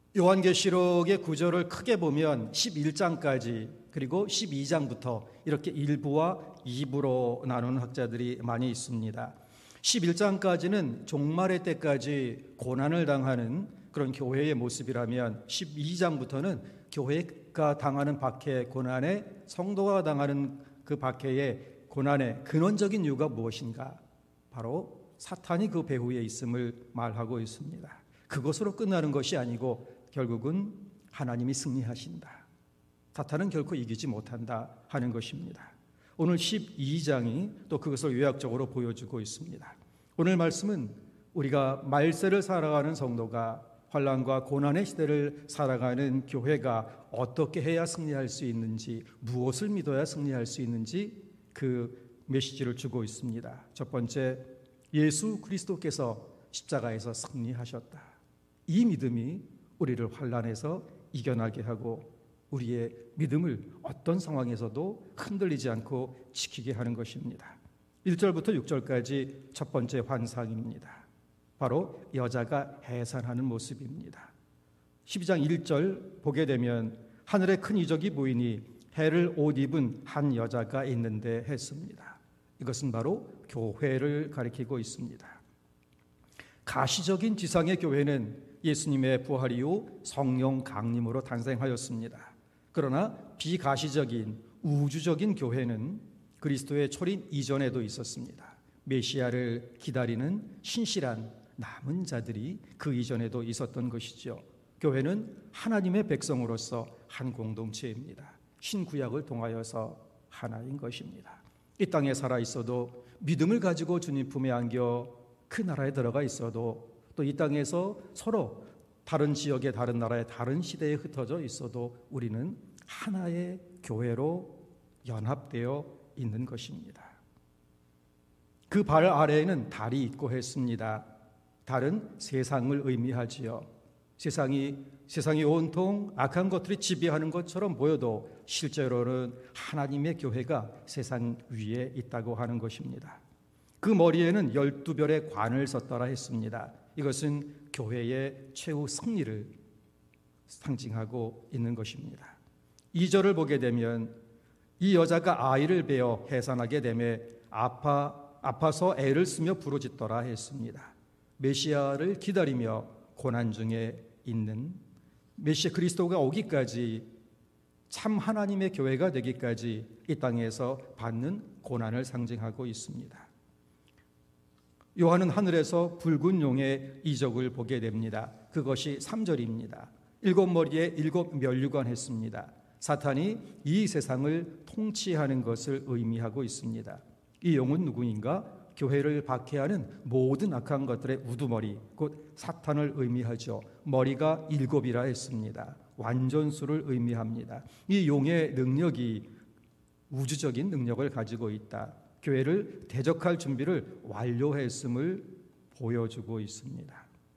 요한계시록의 구절을 크게 보면 11장까지 그리고 12장부터 이렇게 1부와 2부로 나누는 학자들이 많이 있습니다. 11장까지는 종말의 때까지 고난을 당하는 그런 교회의 모습이라면 12장부터는 교회가 당하는 박해 고난에 성도가 당하는 그 박해의 고난의 근원적인 이유가 무엇인가? 바로 사탄이 그 배후에 있음을 말하고 있습니다. 그것으로 끝나는 것이 아니고 결국은 하나님이 승리하신다. 사탄은 결코 이기지 못한다 하는 것입니다. 오늘 12장이 또 그것을 요약적으로 보여주고 있습니다. 오늘 말씀은 우리가 말세를 살아가는 성도가 환난과 고난의 시대를 살아가는 교회가 어떻게 해야 승리할 수 있는지, 무엇을 믿어야 승리할 수 있는지 그 메시지를 주고 있습니다. 첫 번째, 예수 그리스도께서 십자가에서 승리하셨다. 이 믿음이 우리를 환난에서 이겨나게 하고 우리의 믿음을 어떤 상황에서도 흔들리지 않고 지키게 하는 것입니다. 1절부터 6절까지 첫 번째 환상입니다. 바로 여자가 해산하는 모습입니다. 12장 1절 보게 되면 하늘에 큰 이적이 보이니 해를 옷 입은 한 여자가 있는데 했습니다. 이것은 바로 교회를 가리키고 있습니다. 가시적인 지상의 교회는 예수님의 부활 이후 성령 강림으로 탄생하였습니다. 그러나 비가시적인 우주적인 교회는 그리스도의 초림 이전에도 있었습니다. 메시아를 기다리는 신실한 남은 자들이 그 이전에도 있었던 것이죠. 교회는 하나님의 백성으로서 한 공동체입니다. 신구약을 통하여서 하나인 것입니다. 이 땅에 살아 있어도 믿음을 가지고 주님 품에 안겨 그 나라에 들어가 있어도 또 이 땅에서 서로 다른 지역의 다른 나라의 다른 시대에 흩어져 있어도 우리는 하나의 교회로 연합되어 있는 것입니다. 그 발 아래에는 달이 있고 했습니다. 달은 세상을 의미하지요. 세상이 온통 악한 것들이 지배하는 것처럼 보여도 실제로는 하나님의 교회가 세상 위에 있다고 하는 것입니다. 그 머리에는 12별의 관을 썼더라 했습니다. 이것은 교회의 최후 승리를 상징하고 있는 것입니다. 2절을 보게 되면 이 여자가 아이를 베어 해산하게 되매 아파서 애를 쓰며 부르짖더라 했습니다. 메시아를 기다리며 고난 중에 있는 메시아 그리스도가 오기까지 참 하나님의 교회가 되기까지 이 땅에서 받는 고난을 상징하고 있습니다. 요한은 하늘에서 붉은 용의 이적을 보게 됩니다. 그것이 3절입니다. 7머리에 7면류관 했습니다. 사탄이 이 세상을 통치하는 것을 의미하고 있습니다. 이 용은 누구인가? 교회를 박해하는 모든 악한 것들의 우두머리, 곧 사탄을 의미하죠. 머리가 7이라 했습니다. 완전수를 의미합니다. 이 용의 능력이 우주적인 능력을 가지고 있다. 교회를 대적할 준비를 완료했음을 보여주고 있습니다.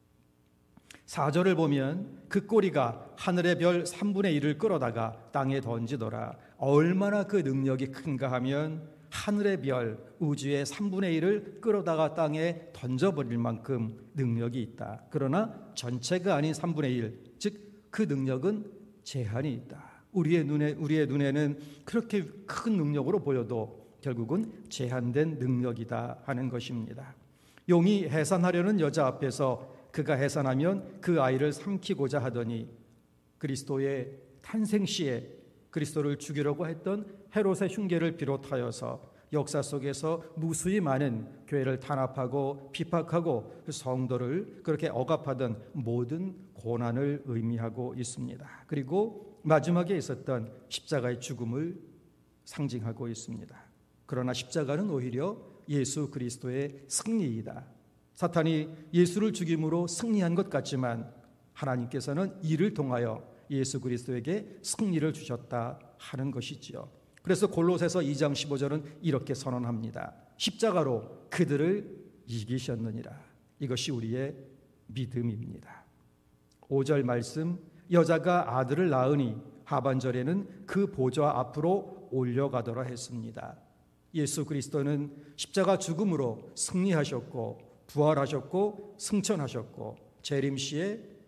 4절을 보면 그 꼬리가 하늘의 별 3분의 1을 끌어다가 땅에 던지더라. 얼마나 그 능력이 큰가 하면 하늘의 별, 우주의 3분의 1을 끌어다가 땅에 던져버릴 만큼 능력이 있다. 그러나 전체가 아닌 3분의 1, 즉 그 능력은 제한이 있다. 우리의 눈에는 그렇게 큰 능력으로 보여도 결국은 제한된 능력이다 하는 것입니다. 용이 해산하려는 여자 앞에서 그가 해산하면 그 아이를 삼키고자 하더니 그리스도의 탄생 시에 그리스도를 죽이려고 했던 헤롯의 흉계를 비롯하여서 역사 속에서 무수히 많은 교회를 탄압하고 비박하고 그 성도를 그렇게 억압하던 모든 고난을 의미하고 있습니다. 그리고 마지막에 있었던 십자가의 죽음을 상징하고 있습니다. 그러나 십자가는 오히려 예수 그리스도의 승리이다. 사탄이 예수를 죽임으로 승리한 것 같지만 하나님께서는 이를 통하여 예수 그리스도에게 승리를 주셨다 하는 것이지요. 그래서 골로새서 2장 15절은 이렇게 선언합니다. 십자가로 그들을 이기셨느니라. 이것이 우리의 믿음입니다. 5절 말씀, 여자가 아들을 낳으니 하반절에는 그 보좌 앞으로 올려가더라 했습니다. 예수 그리스도는 십자가 죽음으로 승리하셨고 부활하셨고 승천하셨고 재림시에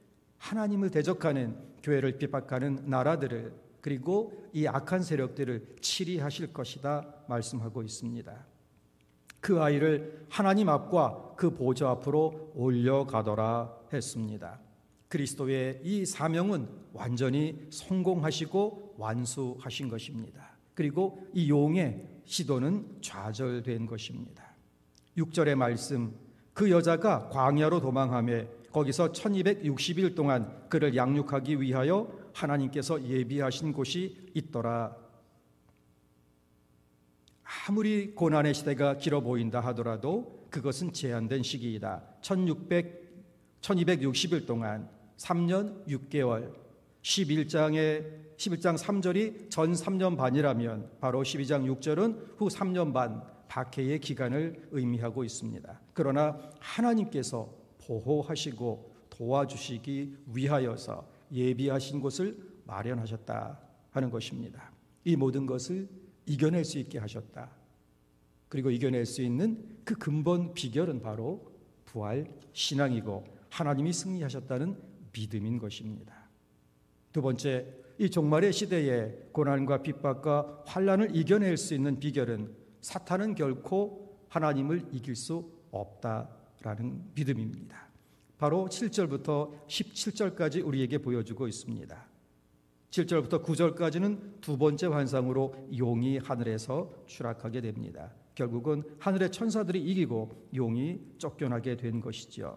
하나님을 대적하는 교회를 핍박하는 나라들을, 그리고 이 악한 세력들을 치리하실 것이다 말씀하고 있습니다. 그 아이를 하나님 앞과 그 보좌 앞으로 올려가더라 했습니다. 그리스도의 이 사명은 완전히 성공하시고 완수하신 것입니다. 그리고 이 용의 시도는 좌절된 것입니다. 6절의 말씀, 그 여자가 광야로 도망하며 거기서 1260일 동안 그를 양육하기 위하여 하나님께서 예비하신 곳이 있더라. 아무리 고난의 시대가 길어 보인다 하더라도 그것은 제한된 시기이다. 1260일 동안 3년 6개월, 11장 3절이 전 3년 반이라면 바로 12장 6절은 후 3년 반 박해의 기간을 의미하고 있습니다. 그러나 하나님께서 보호하시고 도와주시기 위하여서 예비하신 곳을 마련하셨다 하는 것입니다. 이 모든 것을 이겨낼 수 있게 하셨다. 그리고 이겨낼 수 있는 그 근본 비결은 바로 부활 신앙이고 하나님이 승리하셨다는 믿음인 것입니다. 두 번째, 이 종말의 시대에 고난과 핍박과 환난을 이겨낼 수 있는 비결은 사탄은 결코 하나님을 이길 수 없다라는 믿음입니다. 바로 7절부터 17절까지 우리에게 보여주고 있습니다. 7절부터 9절까지는 두 번째 환상으로 용이 하늘에서 추락하게 됩니다. 결국은 하늘의 천사들이 이기고 용이 쫓겨나게 된 것이죠.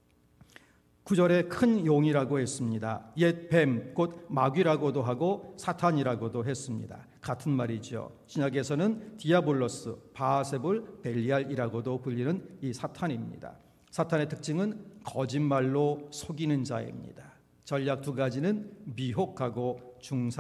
9절에 큰 용이라고 했습니다. 옛 뱀, 곧 마귀라고도 하고 사탄이라고도 했습니다. 같은 말이죠. 신약에서는 디아볼로스, 바아세볼, 벨리알이라고도 불리는 이 사탄입니다. 사탄의 특징은 거짓말로 속이는 자입니다. 전략 두 가지는 미혹하고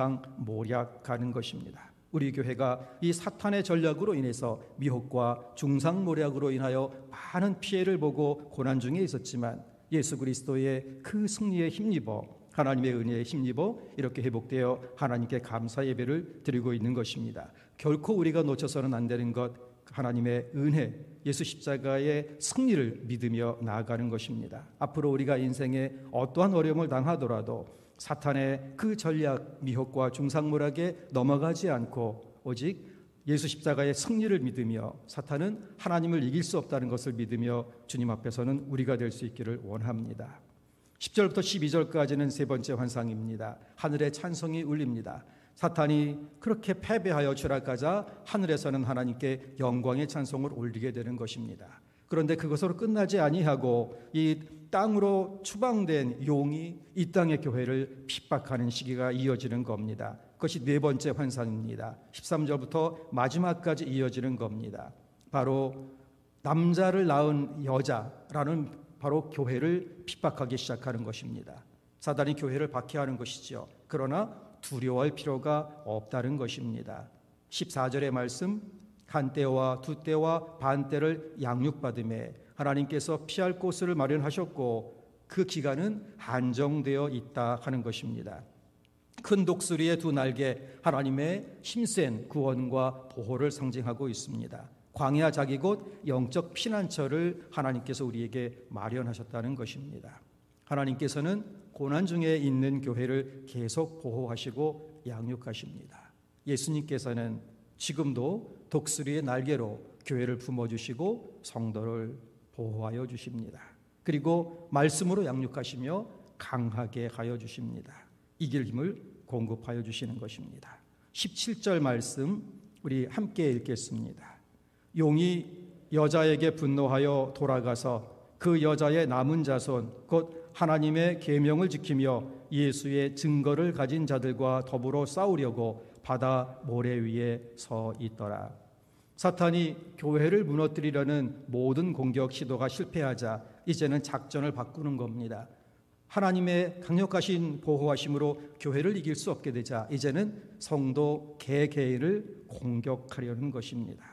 중상모략하는 것입니다. 우리 교회가 이 사탄의 전략으로 인해서 미혹과 중상모략으로 인하여 많은 피해를 보고 고난 중에 있었지만 예수 그리스도의 그 승리에 힘입어, 하나님의 은혜에 힘입어 이렇게 회복되어 하나님께 감사 예배를 드리고 있는 것입니다. 결코 우리가 놓쳐서는 안 되는 것, 하나님의 은혜, 예수 십자가의 승리를 믿으며 나아가는 것입니다. 앞으로 우리가 인생에 어떠한 어려움을 당하더라도 사탄의 그 전략, 미혹과 중상모략에 넘어가지 않고 오직 예수 십자가의 승리를 믿으며 사탄은 하나님을 이길 수 없다는 것을 믿으며 주님 앞에서는 우리가 될 수 있기를 원합니다. 10절부터 12절까지는 세 번째 환상입니다. 하늘의 찬송이 울립니다. 사탄이 그렇게 패배하여 추락하자 하늘에서는 하나님께 영광의 찬송을 올리게 되는 것입니다. 그런데 그것으로 끝나지 아니하고 이 땅으로 추방된 용이 이 땅의 교회를 핍박하는 시기가 이어지는 겁니다. 그것이 네 번째 환상입니다. 13절부터 마지막까지 이어지는 겁니다. 바로 남자를 낳은 여자라는 바로 교회를 핍박하기 시작하는 것입니다. 사단이 교회를 박해하는 것이죠. 그러나 두려워할 필요가 없다는 것입니다. 14절의 말씀, 한 때와 두 때와 반 때를 양육받음에 하나님께서 피할 곳을 마련하셨고 그 기간은 한정되어 있다 하는 것입니다. 큰 독수리의 두 날개, 하나님의 힘센 구원과 보호를 상징하고 있습니다. 광야 자기 곧 영적 피난처를 하나님께서 우리에게 마련하셨다는 것입니다. 하나님께서는 고난 중에 있는 교회를 계속 보호하시고 양육하십니다. 예수님께서는 지금도 독수리의 날개로 교회를 품어주시고 성도를 보호하여 주십니다. 그리고 말씀으로 양육하시며 강하게 하여 주십니다. 이길 힘을 공급하여 주시는 것입니다. 17절 말씀 우리 함께 읽겠습니다. 용이 여자에게 분노하여 돌아가서 그 여자의 남은 자손 곧 하나님의 계명을 지키며 예수의 증거를 가진 자들과 더불어 싸우려고 바다 모래 위에 서 있더라. 사탄이 교회를 무너뜨리려는 모든 공격 시도가 실패하자 이제는 작전을 바꾸는 겁니다. 하나님의 강력하신 보호하심으로 교회를 이길 수 없게 되자 이제는 성도 개개인을 공격하려는 것입니다.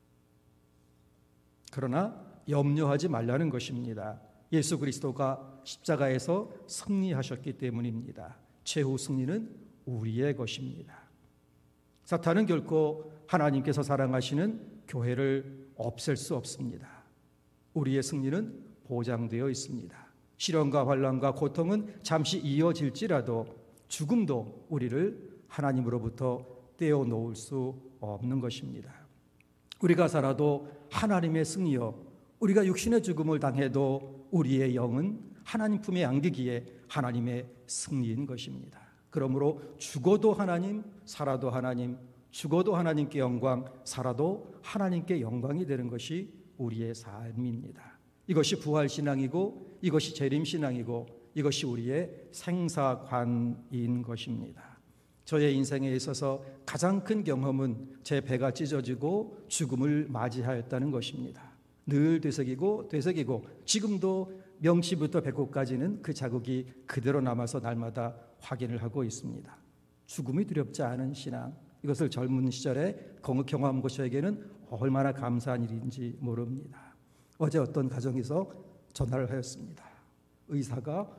그러나 염려하지 말라는 것입니다. 예수 그리스도가 십자가에서 승리하셨기 때문입니다. 최후 승리는 우리의 것입니다. 사탄은 결코 하나님께서 사랑하시는 교회를 없앨 수 없습니다. 우리의 승리는 보장되어 있습니다. 시련과 환난과 고통은 잠시 이어질지라도 죽음도 우리를 하나님으로부터 떼어놓을 수 없는 것입니다. 우리가 살아도 하나님의 승리요, 우리가 육신의 죽음을 당해도 우리의 영은 하나님 품에 안기기에 하나님의 승리인 것입니다. 그러므로 죽어도 하나님, 살아도 하나님, 죽어도 하나님께 영광, 살아도 하나님께 영광이 되는 것이 우리의 삶입니다. 이것이 부활신앙이고 이것이 재림신앙이고 이것이 우리의 생사관인 것입니다. 저의 인생에 있어서 가장 큰 경험은 제 배가 찢어지고 죽음을 맞이하였다는 것입니다. 늘 되새기고 지금도 명치부터 배꼽까지는 그 자국이 그대로 남아서 날마다 확인을 하고 있습니다. 죽음이 두렵지 않은 신앙, 이것을 젊은 시절에 경험한 것 저에게는 얼마나 감사한 일인지 모릅니다. 어제 어떤 가정에서 전화를 하였습니다. 의사가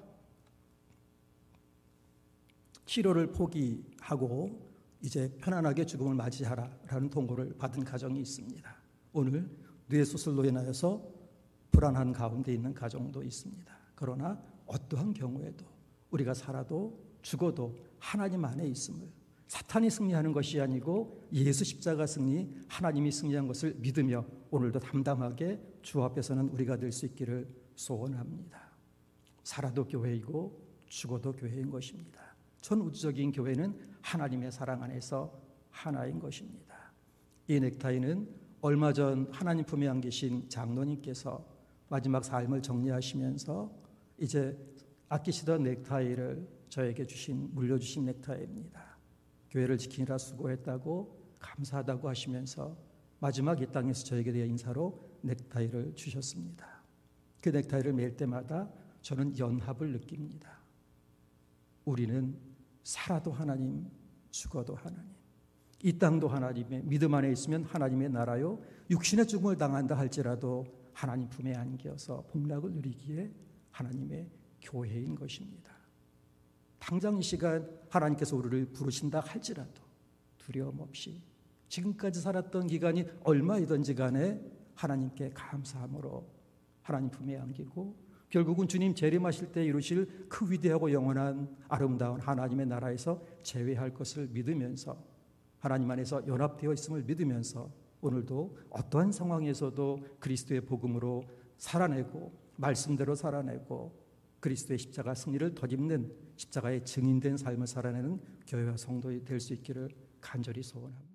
치료를 포기하고 이제 편안하게 죽음을 맞이하라라는 통보를 받은 가정이 있습니다. 오늘 뇌수술로 인하여서 불안한 가운데 있는 가정도 있습니다. 그러나 어떠한 경우에도 우리가 살아도 죽어도 하나님 안에 있음을, 사탄이 승리하는 것이 아니고 예수 십자가 승리, 하나님이 승리한 것을 믿으며 오늘도 담담하게 주 앞에서는 우리가 될 수 있기를 소원합니다. 살아도 교회이고 죽어도 교회인 것입니다. 전우주적인 교회는 하나님의 사랑 안에서 하나인 것입니다. 이 넥타이는 얼마 전 하나님 품에 안기신 장로님께서 마지막 삶을 정리하시면서 이제 아끼시던 넥타이를 저에게 물려주신 넥타이입니다. 교회를 지키느라 수고했다고 감사하다고 하시면서 마지막 이 땅에서 저에게 대한 인사로 넥타이를 주셨습니다. 그 넥타이를 맬 때마다 저는 연합을 느낍니다. 우리는 살아도 하나님, 죽어도 하나님. 이 땅도 하나님의 믿음 안에 있으면 하나님의 나라요, 육신의 죽음을 당한다 할지라도 하나님 품에 안겨서 복락을 누리기에 하나님의 교회인 것입니다. 당장 이 시간 하나님께서 우리를 부르신다 할지라도 두려움 없이 지금까지 살았던 기간이 얼마이든지 간에 하나님께 감사함으로 하나님 품에 안기고 결국은 주님 재림하실 때 이루실 그 위대하고 영원한 아름다운 하나님의 나라에서 재회할 것을 믿으면서 하나님 안에서 연합되어 있음을 믿으면서 오늘도 어떠한 상황에서도 그리스도의 복음으로 살아내고 말씀대로 살아내고 그리스도의 십자가 승리를 덧입는 십자가의 증인된 삶을 살아내는 교회와 성도이 될 수 있기를 간절히 소원합니다.